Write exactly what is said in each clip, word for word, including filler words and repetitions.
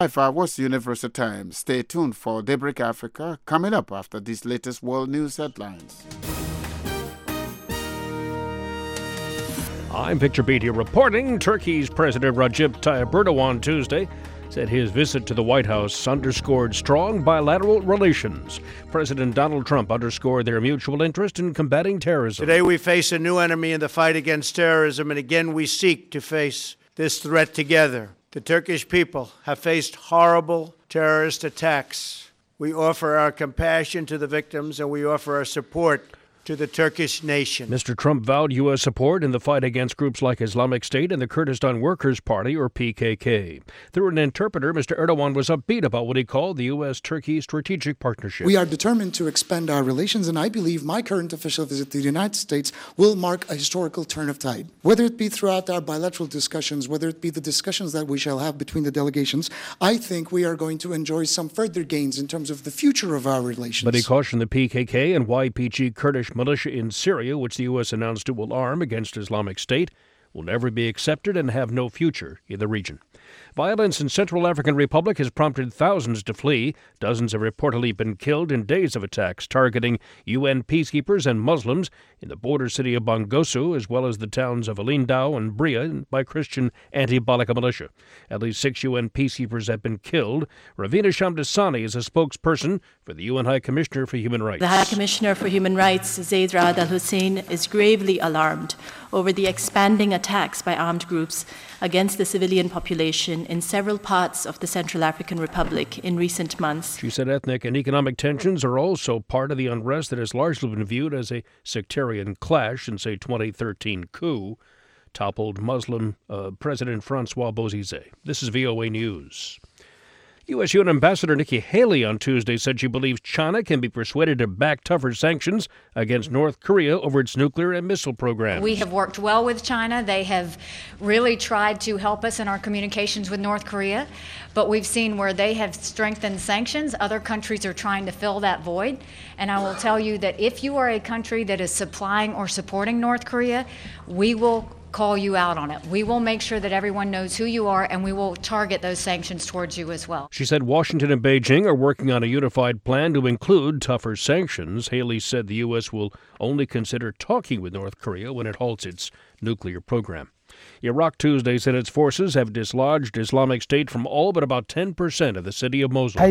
five was Universal Time. Stay tuned for Daybreak Africa coming up after these latest world news headlines. I'm Victor Beatty reporting. Turkey's President Recep Tayyip Erdogan Tuesday said his visit to the White House underscored strong bilateral relations. President Donald Trump underscored their mutual interest in combating terrorism. Today we face a new enemy in the fight against terrorism, and again we seek to face this threat together. The Turkish people have faced horrible terrorist attacks. We offer our compassion to the victims, and we offer our support to the Turkish nation. Mister Trump vowed U S support in the fight against groups like Islamic State and the Kurdistan Workers' Party, or P K K. Through an interpreter, Mister Erdogan was upbeat about what he called the U S Turkey strategic partnership. We are determined to expand our relations, and I believe my current official visit to the United States will mark a historical turn of tide. Whether it be throughout our bilateral discussions, whether it be the discussions that we shall have between the delegations, I think we are going to enjoy some further gains in terms of the future of our relations. But he cautioned the P K K and Y P G Kurdish militia in Syria, which the U S announced it will arm against Islamic State, will never be accepted and have no future in the region. Violence in Central African Republic has prompted thousands to flee. Dozens have reportedly been killed in days of attacks targeting U N peacekeepers and Muslims in the border city of Bangosu, as well as the towns of Alindao and Bria by Christian anti-Balaka militia. At least six U N peacekeepers have been killed. Ravina Shamdasani is a spokesperson for the U N High Commissioner for Human Rights. The High Commissioner for Human Rights, Zeid Ra'ad al-Hussein, is gravely alarmed over the expanding attacks by armed groups against the civilian population in several parts of the Central African Republic in recent months. She said ethnic and economic tensions are also part of the unrest that has largely been viewed as a sectarian clash since a twenty thirteen coup toppled Muslim uh, President Francois Bozizé. This is V O A News. U S. U N Ambassador Nikki Haley on Tuesday said she believes China can be persuaded to back tougher sanctions against North Korea over its nuclear and missile programs. We have worked well with China. They have really tried to help us in our communications with North Korea, but we've seen where they have strengthened sanctions, other countries are trying to fill that void. And I will tell you that if you are a country that is supplying or supporting North Korea, we will call you out on it. We will make sure that everyone knows who you are, and we will target those sanctions towards you as well. She said Washington and Beijing are working on a unified plan to include tougher sanctions. Haley said the U S will only consider talking with North Korea when it halts its nuclear program. Iraq Tuesday said its forces have dislodged Islamic State from all but about ten percent of the city of Mosul.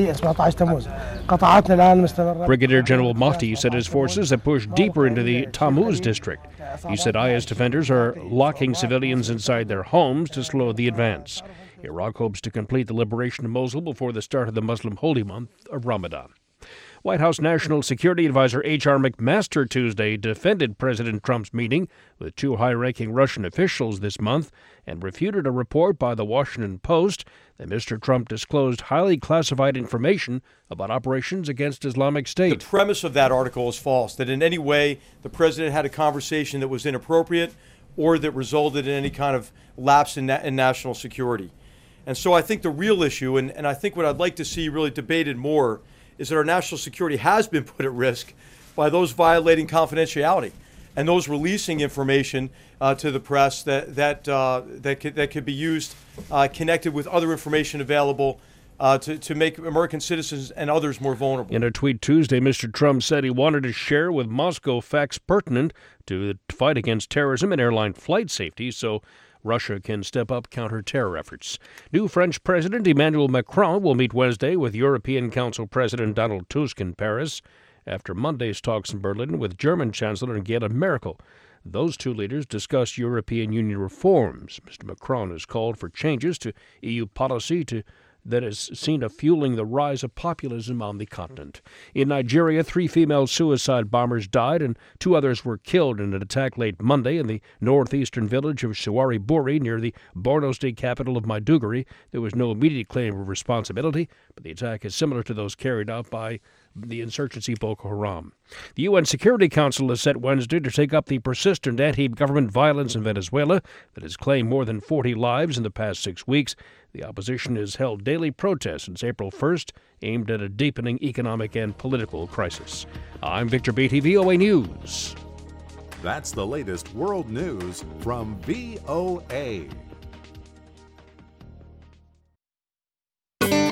Brigadier General Mahdi said his forces have pushed deeper into the Tammuz district. He said I S defenders are locking civilians inside their homes to slow the advance. Iraq hopes to complete the liberation of Mosul before the start of the Muslim holy month of Ramadan. White House National Security Advisor H R McMaster Tuesday defended President Trump's meeting with two high-ranking Russian officials this month and refuted a report by the Washington Post that Mister Trump disclosed highly classified information about operations against Islamic State. The premise of that article is false, that in any way the president had a conversation that was inappropriate or that resulted in any kind of lapse in, na- in national security. And so I think the real issue, and, and I think what I'd like to see really debated more, is that our national security has been put at risk by those violating confidentiality and those releasing information uh, to the press that that uh, that could, that could be used uh, connected with other information available uh, to, to make American citizens and others more vulnerable. In a tweet Tuesday, Mister Trump said he wanted to share with Moscow facts pertinent to the fight against terrorism and airline flight safety, so Russia can step up counter-terror efforts. New French President Emmanuel Macron will meet Wednesday with European Council President Donald Tusk in Paris after Monday's talks in Berlin with German Chancellor Angela Merkel. Those two leaders discussed European Union reforms. Mister Macron has called for changes to E U policy to that has seen a fueling the rise of populism on the continent. In Nigeria, three female suicide bombers died and two others were killed in an attack late Monday in the northeastern village of Shawari Buri near the Borno state capital of Maiduguri. There was no immediate claim of responsibility, but the attack is similar to those carried out by the insurgency Boko Haram. The U N Security Council is set Wednesday to take up the persistent anti-government violence in Venezuela that has claimed more than forty lives in the past six weeks. The opposition has held daily protests since April first, aimed at a deepening economic and political crisis. I'm Victor Beatty, V O A News. That's the latest world news from V O A.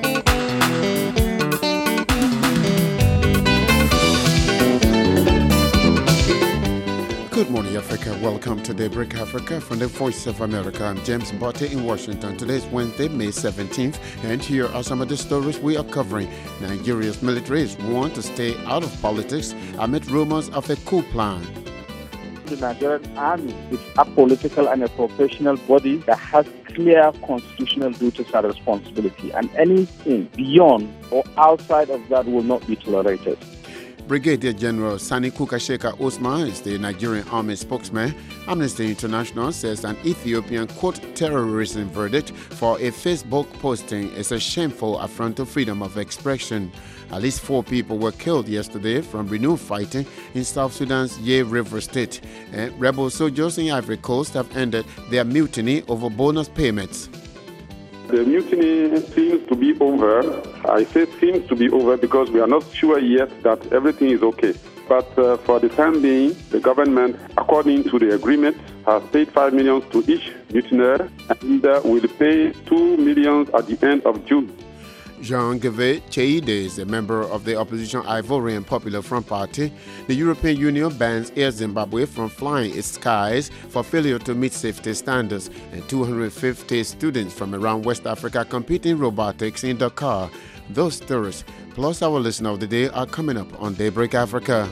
Africa. Welcome to Daybreak Africa from the Voice of America. I'm James Botte in Washington. Today is Wednesday, May seventeenth, and here are some of the stories we are covering. Nigeria's military is warned to stay out of politics amid rumors of a coup plan. The Nigerian Army is a political and a professional body that has clear constitutional duties and responsibility, and anything beyond or outside of that will not be tolerated. Brigadier General Sani Kukasheka Usman is the Nigerian Army spokesman. Amnesty International says an Ethiopian court terrorism verdict for a Facebook posting is a shameful affront to freedom of expression. At least four people were killed yesterday from renewed fighting in South Sudan's Ye River State. And rebel soldiers in Ivory Coast have ended their mutiny over bonus payments. The mutiny seems to be over. I say seems to be over because we are not sure yet that everything is okay. But uh, for the time being, the government, according to the agreement, has paid five million to each mutineer and uh, will pay two million at the end of June. Jean-Guvet Cheide is a member of the opposition Ivorian Popular Front Party. The European Union bans Air Zimbabwe from flying its skies for failure to meet safety standards. And two hundred fifty students from around West Africa compete in robotics in Dakar. Those stories, plus our listener of the day, are coming up on Daybreak Africa.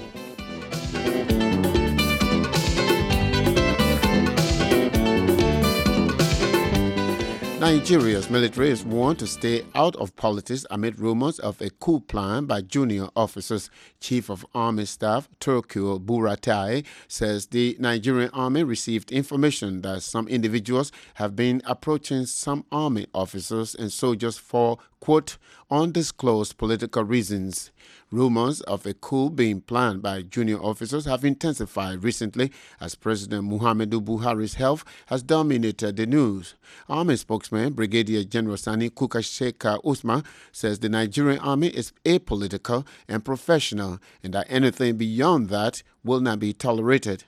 Nigeria's military is warned to stay out of politics amid rumors of a coup plan by junior officers. Chief of Army Staff Turkul Buratai says the Nigerian Army received information that some individuals have been approaching some army officers and soldiers for, quote, undisclosed political reasons. Rumors of a coup being planned by junior officers have intensified recently as President Muhammadu Buhari's health has dominated the news. Army spokesman Brigadier General Sani Kukasheka Usman says the Nigerian Army is apolitical and professional and that anything beyond that will not be tolerated.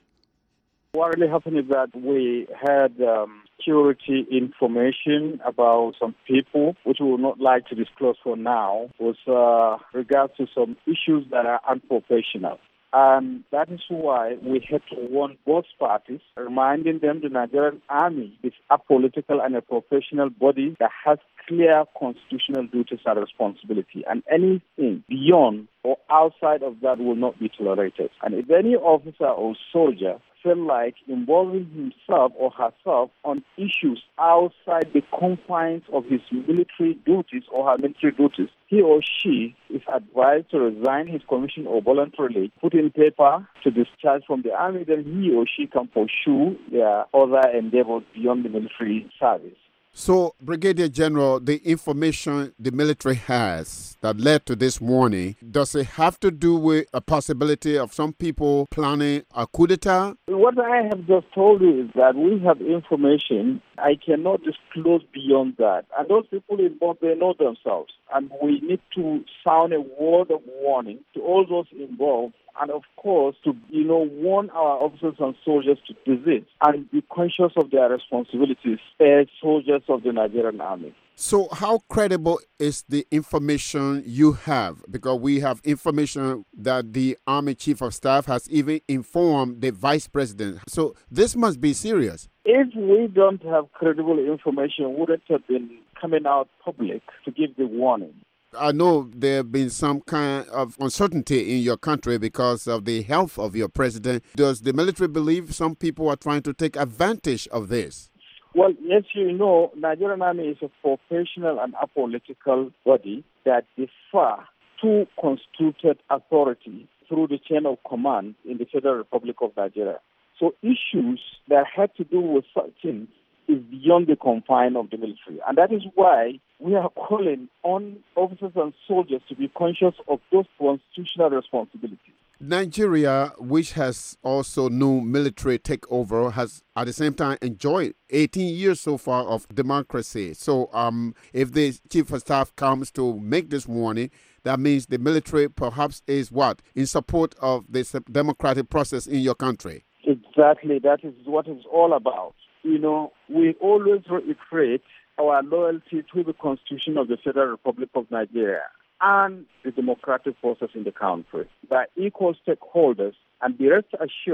What really happened is that we had um, security information about some people, which we would not like to disclose for now, with uh, regards to some issues that are unprofessional. And that is why we had to warn both parties, reminding them the Nigerian Army is a political and a professional body that has clear constitutional duties and responsibility. And anything beyond or outside of that will not be tolerated. And if any officer or soldier feel like involving himself or herself on issues outside the confines of his military duties or her military duties, he or she is advised to resign his commission or voluntarily put in paper to discharge from the army. Then he or she can pursue their other endeavors beyond the military service. So, Brigadier General, the information the military has that led to this warning, does it have to do with a possibility of some people planning a coup d'etat? What I have just told you is that we have information. I cannot disclose beyond that. And those people involved, they know themselves. And we need to sound a word of warning to all those involved. And of course, to, you know, warn our officers and soldiers to desist and be conscious of their responsibilities as soldiers of the Nigerian Army. So how credible is the information you have? Because we have information that the Army Chief of Staff has even informed the Vice President. So this must be serious. If we don't have credible information, wouldn't have been coming out public to give the warning. I know there have been some kind of uncertainty in your country because of the health of your president. Does the military believe some people are trying to take advantage of this? Well, yes, you know, Nigerian Army is a professional and apolitical body that defer to constituted authority through the chain of command in the Federal Republic of Nigeria. So issues that have to do with such things is beyond the confine of the military. And that is why we are calling on officers and soldiers to be conscious of those constitutional responsibilities. Nigeria, which has also no military takeover, has at the same time enjoyed eighteen years so far of democracy. So um, if the Chief of Staff comes to make this warning, that means the military perhaps is what? In support of this democratic process in your country. Exactly. That is what it's all about. You know, we always reiterate our loyalty to the Constitution of the Federal Republic of Nigeria and the democratic process in the country. By equal stakeholders, and be rest assured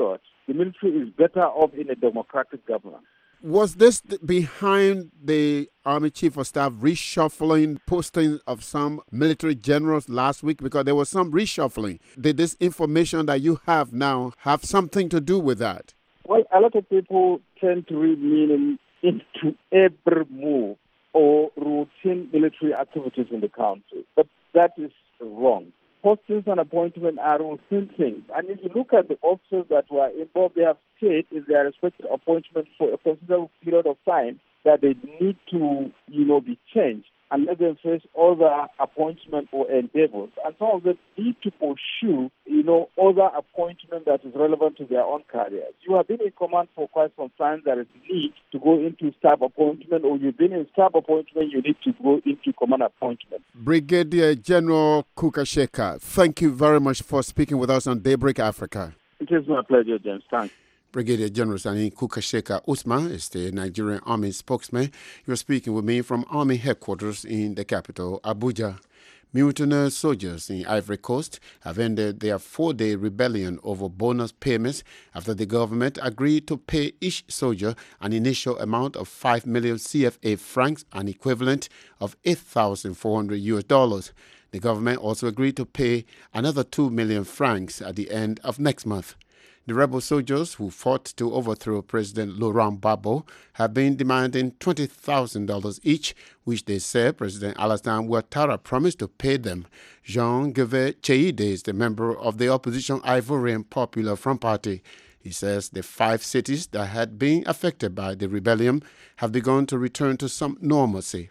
the military is better off in a democratic government. Was this behind the Army Chief of Staff reshuffling posting of some military generals last week? Because there was some reshuffling. Did this information that you have now have something to do with that? Well, a lot of people tend to read meaning into every move or routine military activities in the country. But that is wrong. Postings and appointments are routine things. And if you look at the officers that were involved, they have said in their respective appointments for a considerable period of time that they need to, you know, be changed and let them face other appointments or endeavors. And some of them need to pursue, you know, other appointment that is relevant to their own careers. You have been in command for quite some time. There is need to go into staff appointment, or you've been in staff appointment, you need to go into command appointment. Brigadier General Kukasheka, thank you very much for speaking with us on Daybreak Africa. It is my pleasure, James. Thanks. Brigadier General Sani Kukasheka Usman is the Nigerian Army spokesman. You're speaking with me from Army headquarters in the capital, Abuja. Mutinous soldiers in Ivory Coast have ended their four-day rebellion over bonus payments after the government agreed to pay each soldier an initial amount of five million C F A francs, an equivalent of eight thousand four hundred U S dollars. The government also agreed to pay another two million francs at the end of next month. The rebel soldiers who fought to overthrow President Laurent Gbagbo have been demanding twenty thousand dollars each, which they say President Alassane Ouattara promised to pay them. Jean-Guvet Cheide is the member of the opposition Ivorian Popular Front Party. He says the five cities that had been affected by the rebellion have begun to return to some normalcy.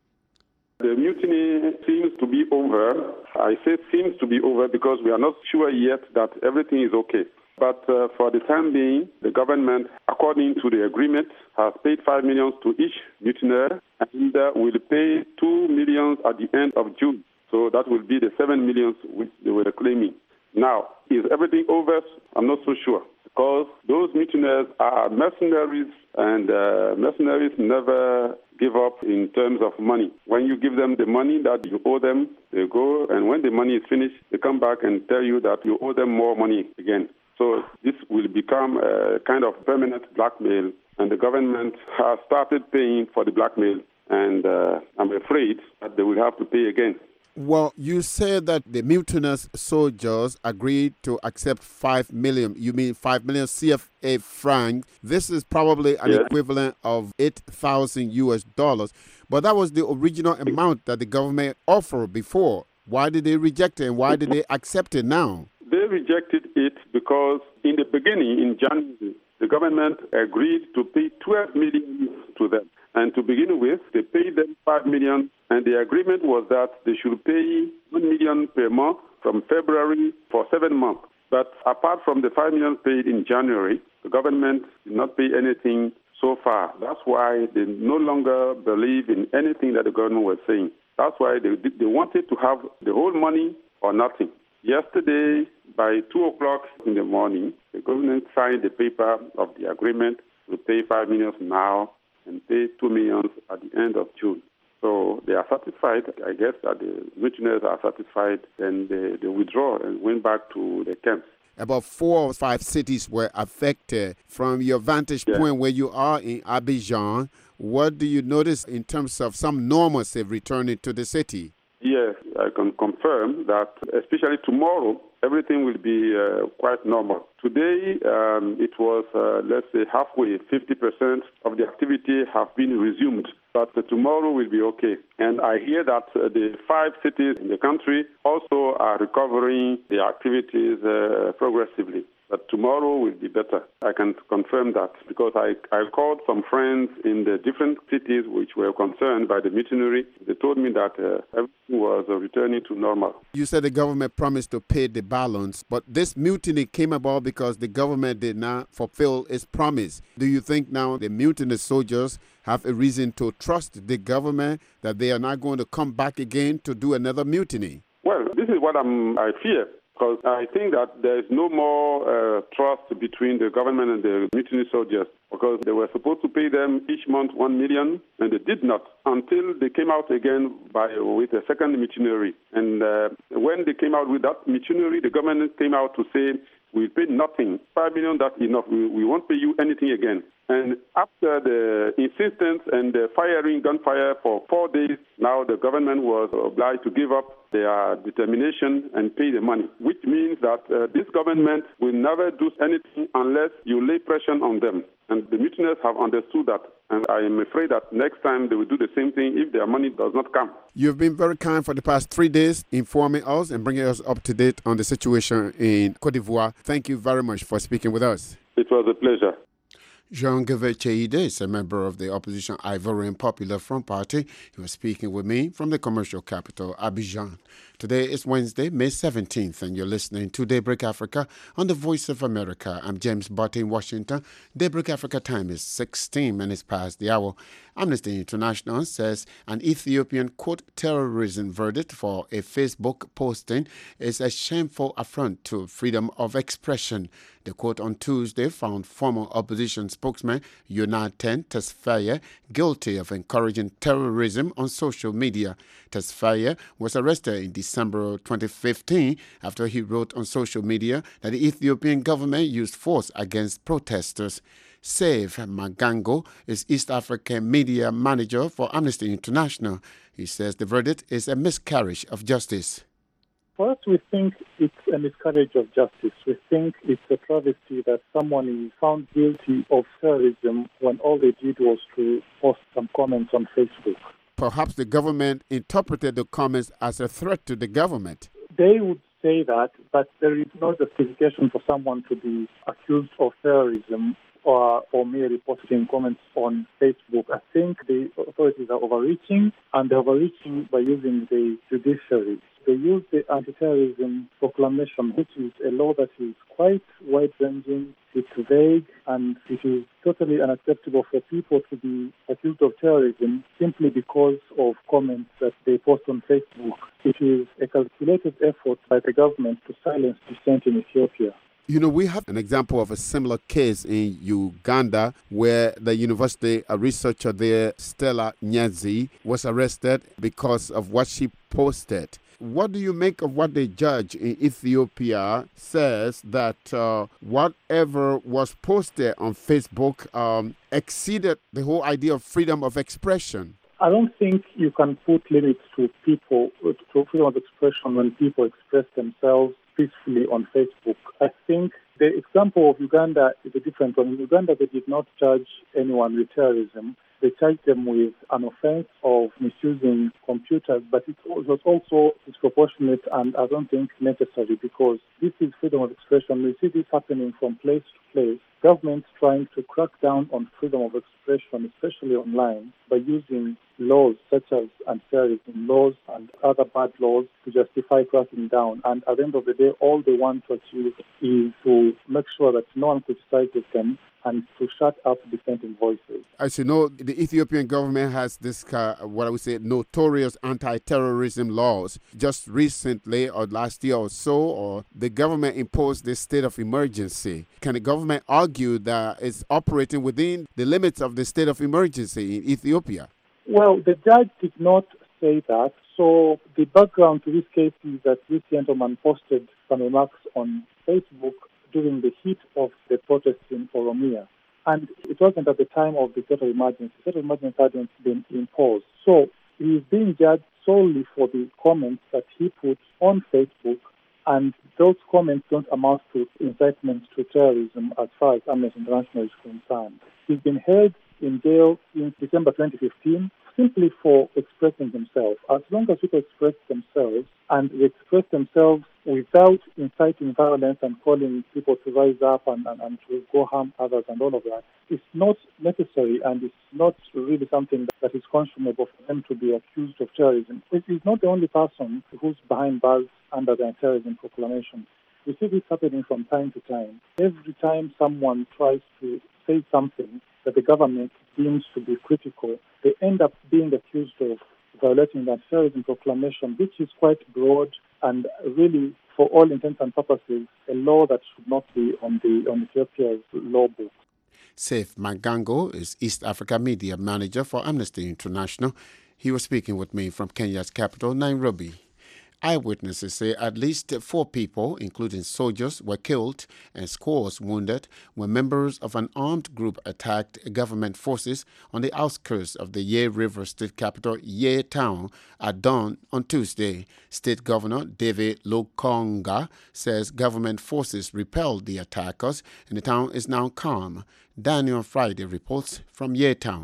The mutiny seems to be over. I say seems to be over because we are not sure yet that everything is okay. But uh, for the time being, the government, according to the agreement, has paid five million to each mutineer and uh, will pay two million at the end of June. So that will be the seven million which they were claiming. Now, is everything over? I'm not so sure, because those mutineers are mercenaries, and uh, mercenaries never give up in terms of money. When you give them the money that you owe them, they go, and when the money is finished, they come back and tell you that you owe them more money again. So this will become a kind of permanent blackmail, and the government has started paying for the blackmail, and uh, I'm afraid that they will have to pay again. Well, you said that the mutinous soldiers agreed to accept five million. You mean five million C F A francs. This is probably an yes. equivalent of eight thousand U S dollars. But that was the original amount that the government offered before. Why did they reject it, and why did they accept it now? They rejected it because in the beginning, in January, the government agreed to pay twelve million to them. And to begin with, they paid them five million, and the agreement was that they should pay one million per month from February for seven months. But apart from the five million paid in January, the government did not pay anything so far. That's why they no longer believe in anything that the government was saying. That's why they, they wanted to have the whole money or nothing. Yesterday, by two o'clock in the morning, the government signed the paper of the agreement to pay five million now and pay two million at the end of June. So they are satisfied. I guess that the mutineers are satisfied, and they, they withdraw and went back to the camps. About four or five cities were affected. From your vantage yeah. point where you are in Abidjan, what do you notice in terms of some normalcy returning to the city? Yes, I can confirm that, especially tomorrow, everything will be uh, quite normal. Today, um, it was, uh, let's say, halfway, fifty percent of the activity have been resumed. But uh, tomorrow will be okay. And I hear that uh, the five cities in the country also are recovering the activities uh, progressively. But tomorrow will be better. I can confirm that because I, I called some friends in the different cities which were concerned by the mutiny. They told me that uh, everything was uh, returning to normal. You said the government promised to pay the balance, but this mutiny came about because the government did not fulfill its promise. Do you think now the mutinous soldiers have a reason to trust the government that they are not going to come back again to do another mutiny? Well, this is what I'm, I fear. Because I think that there is no more uh, trust between the government and the mutiny soldiers. because they were supposed to pay them each month one million, and they did not until they came out again by with a second mutinery. And uh, when they came out with that mutinery, the government came out to say, we pay nothing. Five million, that's enough. We, we won't pay you anything again. And after the insistence and the firing, gunfire for four days, now the government was obliged to give up their determination and pay the money, which means that uh, this government will never do anything unless you lay pressure on them. And the mutineers have understood that. And I am afraid that next time they will do the same thing if their money does not come. You've been very kind for the past three days, informing us and bringing us up to date on the situation in Côte d'Ivoire. Thank you very much for speaking with us. It was a pleasure. Jean-Guvet Cheide is a member of the opposition Ivorian Popular Front Party. He was speaking with me from the commercial capital, Abidjan. Today is Wednesday, May seventeenth, and you're listening to Daybreak Africa on the Voice of America. I'm James Butt in Washington. Daybreak Africa time is sixteen minutes past the hour. Amnesty International says an Ethiopian, quote, terrorism verdict for a Facebook posting is a shameful affront to freedom of expression. The court on Tuesday found former opposition spokesman Yonatan Tesfaye guilty of encouraging terrorism on social media. Tesfaye was arrested in December twenty fifteen after he wrote on social media that the Ethiopian government used force against protesters. Save Magango is East African media manager for Amnesty International. He says the verdict is a miscarriage of justice. For us, we think it's a miscarriage of justice. We think it's a travesty that someone is found guilty of terrorism when all they did was to post some comments on Facebook. Perhaps the government interpreted the comments as a threat to the government. They would say that, but there is no justification for someone to be accused of terrorism or, or merely posting comments on Facebook. I think the authorities are overreaching, and they're overreaching by using the judiciary. They use the anti-terrorism proclamation, which is a law that is quite wide-ranging, it's vague, and it is totally unacceptable for people to be accused of terrorism simply because of comments that they post on Facebook. It is a calculated effort by the government to silence dissent in Ethiopia. You know, we have an example of a similar case in Uganda where the university a researcher there, Stella Nyanzi, was arrested because of what she posted. What do you make of what the judge in Ethiopia says that uh, whatever was posted on Facebook um, exceeded the whole idea of freedom of expression? I don't think you can put limits to people, to freedom of expression when people express themselves peacefully on Facebook. I think the example of Uganda is a different one. In Uganda, they did not charge anyone with terrorism. They charged them with an offense of misusing computers, but it was also disproportionate and I don't think necessary because this is freedom of expression. We see this happening from place to place. Governments trying to crack down on freedom of expression, especially online, by using laws such as anti-terrorism laws and other bad laws to justify cracking down. And at the end of the day, all they want to achieve is to make sure that no one criticizes them and to shut up dissenting voices. As you know, the Ethiopian government has this, uh, what I would say, notorious anti-terrorism laws. Just recently, or last year or so, or the government imposed this state of emergency. Can the government argue that it's operating within the limits of the state of emergency in Ethiopia? Well, the judge did not say that. So the background to this case is that this gentleman posted some remarks on Facebook during the heat of the protests in Oromia. And it wasn't at the time of the state of emergency. The state of emergency hadn't been imposed. So he is being judged solely for the comments that he put on Facebook, and those comments don't amount to incitement to terrorism as far as Amnesty International is concerned. He's been held in jail since December twenty fifteen simply for expressing himself. As long as people express themselves and they express themselves without inciting violence and calling people to rise up and, and, and to go harm others and all of that, it's not necessary and it's not really something that is conscionable for them to be accused of terrorism. He's not the only person who's behind bars under the terrorism proclamation. We see this happening from time to time. Every time someone tries to say something that the government deems to be critical, they end up being accused of violating that terrorism proclamation, which is quite broad and really, for all intents and purposes, a law that should not be on the on Ethiopia's law book. Saif Magango is East Africa Media Manager for Amnesty International. He was speaking with me from Kenya's capital, Nairobi. Eyewitnesses say at least four people, including soldiers, were killed and scores wounded when members of an armed group attacked government forces on the outskirts of the Ye River state capital, Ye Town, at dawn on Tuesday. State Governor David Lukonga says government forces repelled the attackers and the town is now calm. Daniel Friday reports from Ye Town.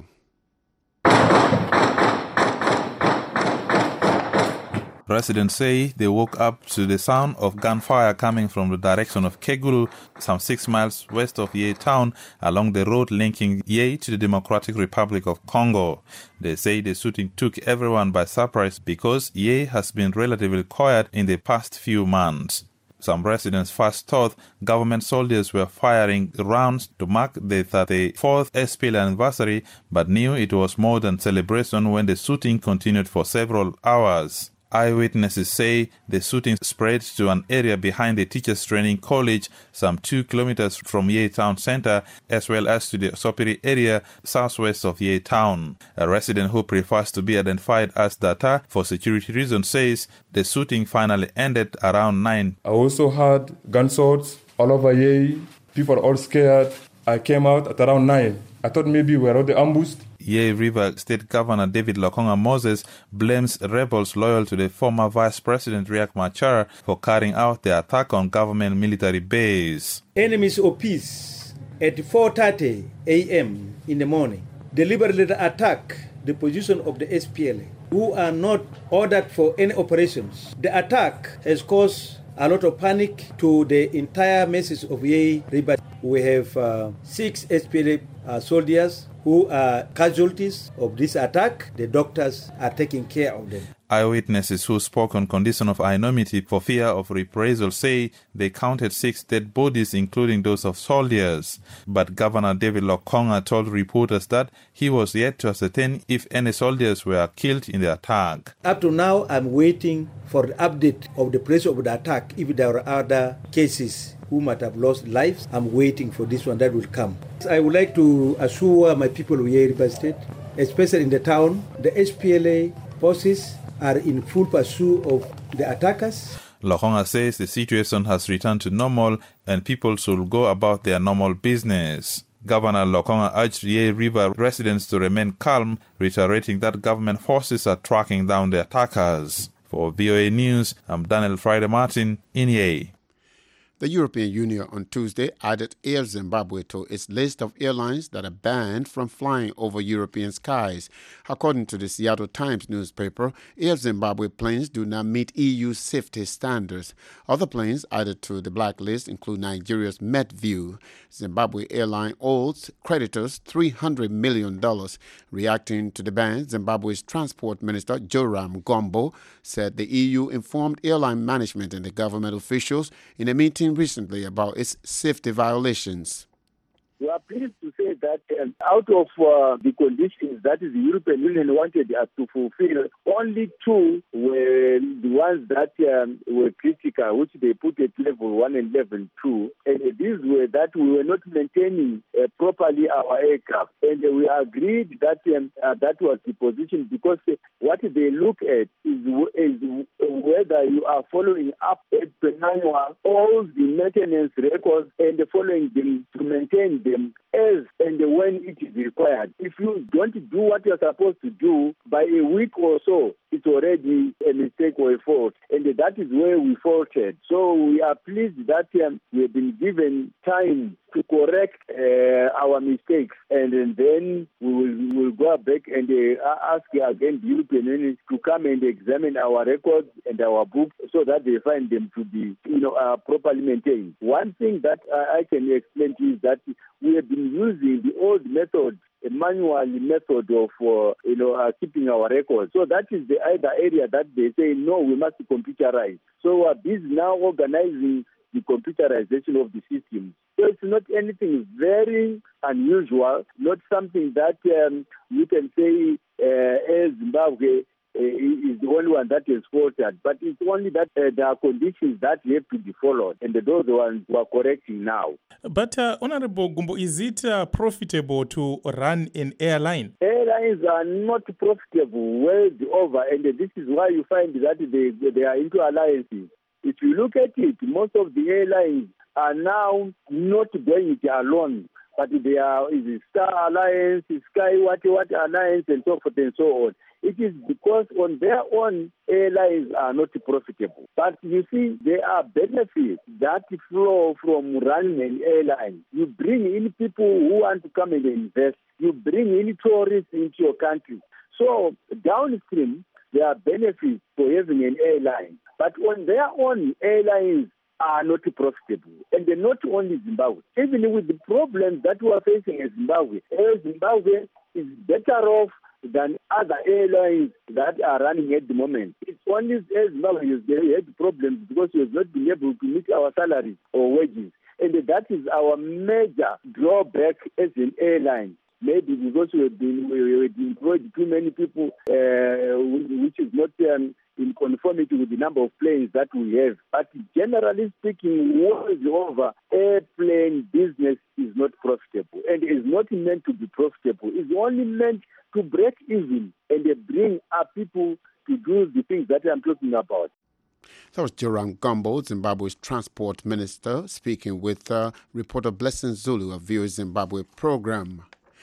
Residents say they woke up to the sound of gunfire coming from the direction of Kegulu, some six miles west of Ye Town, along the road linking Ye to the Democratic Republic of Congo. They say the shooting took everyone by surprise because Ye has been relatively quiet in the past few months. Some residents first thought government soldiers were firing rounds to mark the thirty-fourth S P L anniversary, but knew it was more than celebration when the shooting continued for several hours. Eyewitnesses say the shooting spread to an area behind the Teachers Training College, some two kilometers from Ye Town Center, as well as to the Sopiri area southwest of Ye Town. A resident who prefers to be identified as Data for security reasons says the shooting finally ended around nine. I also heard gunshots all over Ye. People are all scared. I came out at around nine. I thought maybe we were already ambushed. Ye River State Governor David Lokonga Moses blames rebels loyal to the former Vice President Riek Machar for carrying out the attack on government military base. Enemies of peace at four thirty a.m. in the morning deliberately attack the position of the S P L A, who are not ordered for any operations. The attack has caused a lot of panic to the entire masses of Ye River. We have uh, six S P L A uh, soldiers who are casualties of this attack. The doctors are taking care of them. Eyewitnesses who spoke on condition of anonymity for fear of reprisal say they counted six dead bodies, including those of soldiers. But Governor David Lokonga told reporters that he was yet to ascertain if any soldiers were killed in the attack. Up to now, I'm waiting for the update of the place of the attack. If there are other cases who might have lost lives, I'm waiting for this one that will come. I would like to assure my people of Ye River State, especially in the town, the S P L A forces are in full pursuit of the attackers. Lokonga says the situation has returned to normal and people should go about their normal business. Governor Lokonga urged Ye River residents to remain calm, reiterating that government forces are tracking down the attackers. For V O A News, I'm Daniel Friday Martin in Ye. The European Union on Tuesday added Air Zimbabwe to its list of airlines that are banned from flying over European skies. According to the Seattle Times newspaper, Air Zimbabwe planes do not meet E U safety standards. Other planes added to the blacklist include Nigeria's MetView. Zimbabwe Airline owes creditors three hundred million dollars. Reacting to the ban, Zimbabwe's Transport Minister Joram Gombo said the E U informed airline management and the government officials in a meeting recently about its safety violations. We are pleased to say that um, out of uh, the conditions that the European Union wanted us to fulfill, only two were the ones that um, were critical, which they put at level one and level two. And these were that we were not maintaining uh, properly our aircraft. And uh, we agreed that um, uh, that was the position because uh, what they look at is, is whether you are following up at the manual all the maintenance records and following them to maintain them as and when it is required. If you don't do what you're supposed to do, by a week or so, it's already a mistake or a fault. And that is where we faulted. So we are pleased that um, we have been given time to correct uh, our mistakes. And, and then we will, we will go back and uh, ask again the European Union to come and examine our records and our books so that they find them to be you know, uh, properly maintained. One thing that I, I can explain to you is that we have been using the old method, a manual method of uh, you know uh, keeping our records. So that is the other area that they say, no, we must computerize. So we are busy now organizing the computerization of the system. So it's not anything very unusual, not something that um, you can say, uh, as Zimbabwe, is the only one that is faltered. But it's only that uh, there are conditions that have to be followed, and those ones we are correcting now. But, uh, Honorable Gumbo, is it uh, profitable to run an airline? Airlines are not profitable way over, and this is why you find that they, they are into alliances. If you look at it, most of the airlines are now not going it alone, but they are is Star Alliance, Sky what what Alliance, and so forth and so on. It is because on their own, airlines are not profitable. But you see, there are benefits that flow from running an airline. You bring in people who want to come and invest. You bring in tourists into your country. So downstream, there are benefits for having an airline. But on their own, airlines are not profitable. And they're not only Zimbabwe. Even with the problems that we are facing in Zimbabwe, Air Zimbabwe is better off than other airlines that are running at the moment. It's only Air Zimbabwe who had problems because we have not been able to meet our salaries or wages. And that is our major drawback as an airline. Maybe because we have been we have employed too many people, uh, which is not um, in conformity with the number of planes that we have. But generally speaking, world over, airplane business is not profitable and is not meant to be profitable. It's only meant to break even and bring up people to do the things that I'm talking about. That was Joram Gumbo, Zimbabwe's transport minister, speaking with uh, reporter Blessing Zulu of V O A Zimbabwe program.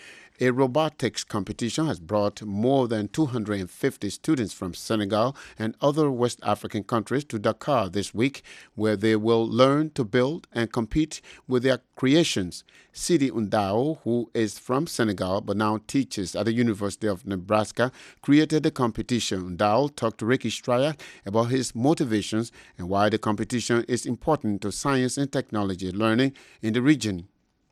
A robotics competition has brought more than two hundred fifty students from Senegal and other West African countries to Dakar this week, where they will learn to build and compete with their creations. Sidi Undao, who is from Senegal but now teaches at the University of Nebraska, created the competition. Undao talked to Ricky Stryak about his motivations and why the competition is important to science and technology learning in the region.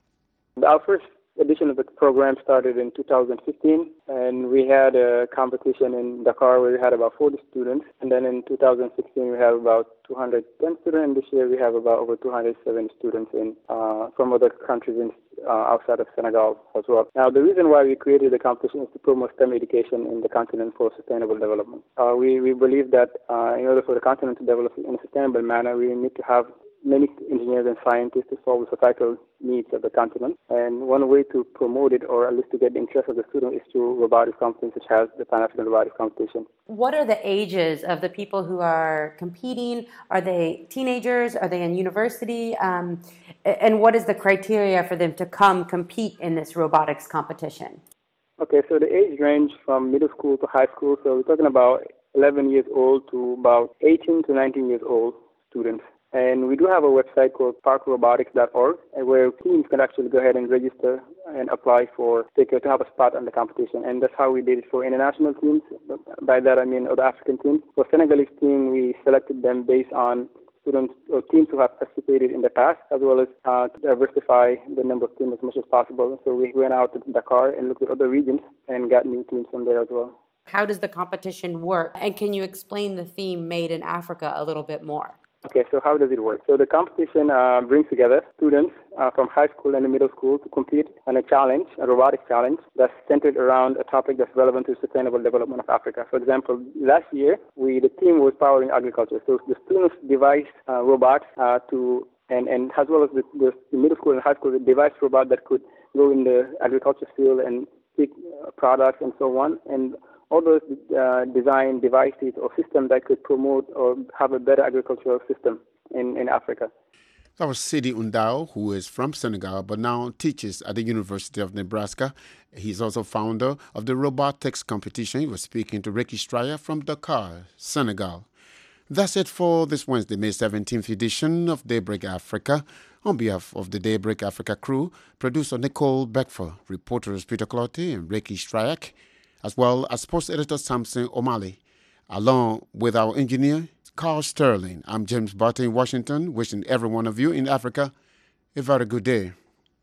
Our first edition of the program started in two thousand fifteen, and we had a competition in Dakar where we had about forty students, and then in two thousand sixteen we have about two hundred ten students, and this year we have about over two hundred seventy students in uh, from other countries in, uh, outside of Senegal as well. Now, the reason why we created the competition is to promote STEM education in the continent for sustainable development. Uh, we, we believe that uh, in order for the continent to develop in a sustainable manner, we need to have many engineers and scientists to solve the societal needs of the continent. And one way to promote it, or at least to get the interest of the student, is through robotics competitions such as the Pan-African Robotics Competition. What are the ages of the people who are competing? Are they teenagers? Are they in university? Um, and what is the criteria for them to come compete in this robotics competition? Okay, so the age range from middle school to high school. So we're talking about eleven years old to about eighteen to nineteen years old students. And we do have a website called park robotics dot org, where teams can actually go ahead and register and apply for take to have a spot on the competition. And that's how we did it for international teams. By that I mean other African teams. For Senegalese team, we selected them based on students or teams who have participated in the past, as well as uh, to diversify the number of teams as much as possible. So we went out to Dakar and looked at other regions and got new teams from there as well. How does the competition work? And can you explain the theme Made in Africa a little bit more? Okay, so how does it work? So the competition uh, brings together students uh, from high school and middle school to compete on a challenge, a robotic challenge, that's centered around a topic that's relevant to sustainable development of Africa. For example, last year, we the team was powering agriculture. So the students devised uh, robots uh, to, and, and as well as the, the, the middle school and high school, they devised robots that could go in the agriculture field and pick uh, products and so on. And all those uh, design devices or systems that could promote or have a better agricultural system in, in Africa. That was Sidi Undao, who is from Senegal but now teaches at the University of Nebraska. He's also founder of the robotics competition. He was speaking to Ricky Stryer from Dakar, Senegal. That's it for this Wednesday, May seventeenth edition of Daybreak Africa. On behalf of the Daybreak Africa crew, producer Nicole Beckford, reporters Peter Clottey and Ricky Stryak, as well as sports editor Samson O'Malley, along with our engineer, Carl Sterling. I'm James Barton in Washington, wishing every one of you in Africa a very good day.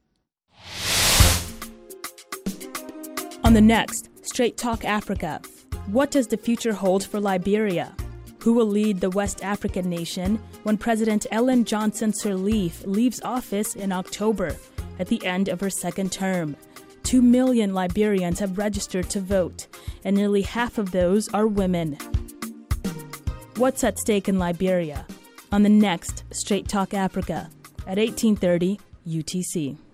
On the next, Straight Talk Africa, what does the future hold for Liberia? Who will lead the West African nation when President Ellen Johnson Sirleaf leaves office in October at the end of her second term? Two million Liberians have registered to vote, and nearly half of those are women. What's at stake in Liberia? On the next Straight Talk Africa at eighteen thirty U T C.